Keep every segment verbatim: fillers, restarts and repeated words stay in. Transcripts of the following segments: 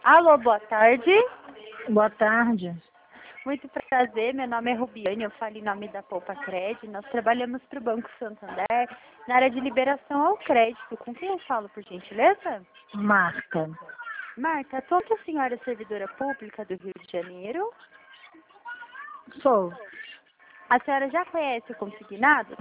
Alô, boa tarde. Boa tarde. Muito prazer, meu nome é Rubiane, eu falo em nome da Poupa Cred. Nós trabalhamos para o Banco Santander na área de liberação ao crédito. Com quem eu falo, por gentileza? Marca. Marta, toda a senhora é servidora pública do Rio de Janeiro? Sou. A senhora já conhece o consignado?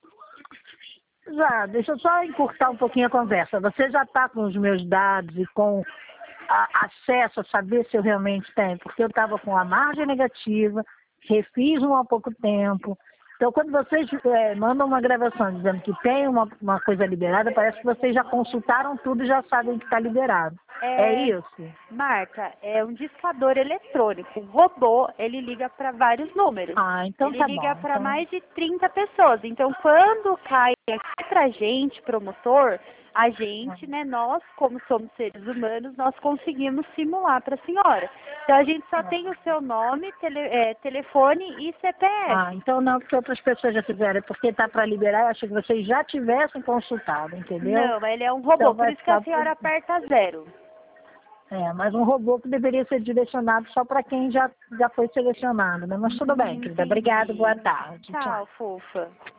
Já, deixa eu só encurtar um pouquinho a conversa. Você já está com os meus dados e com a, acesso a saber se eu realmente tenho? Porque eu estava com a margem negativa, refiz um há pouco tempo. Então, quando vocês é, mandam uma gravação dizendo que tem uma, uma coisa liberada, parece que vocês já consultaram tudo e já sabem que está liberado. É, é isso? Marta, é um discador eletrônico. O robô, ele liga para vários números. Ah, então ele tá liga bom. para Então... mais de trinta pessoas. Então, quando cai aqui pra gente, promotor, a gente, né, nós, como somos seres humanos, nós conseguimos simular para a senhora. Então, a gente só tem o seu nome, tele, é, telefone e C P F. Ah, então não, porque outras pessoas já fizeram. É porque tá para liberar, eu achei que vocês já tivessem consultado, entendeu? Não, ele é um robô, Então por vai isso que a ficar... senhora aperta zero. É, mas um robô que deveria ser direcionado só para quem já, já foi selecionado, né? Mas tudo bem, querida. Entendi. Obrigada, boa tarde. Tchau, Tchau. fofa.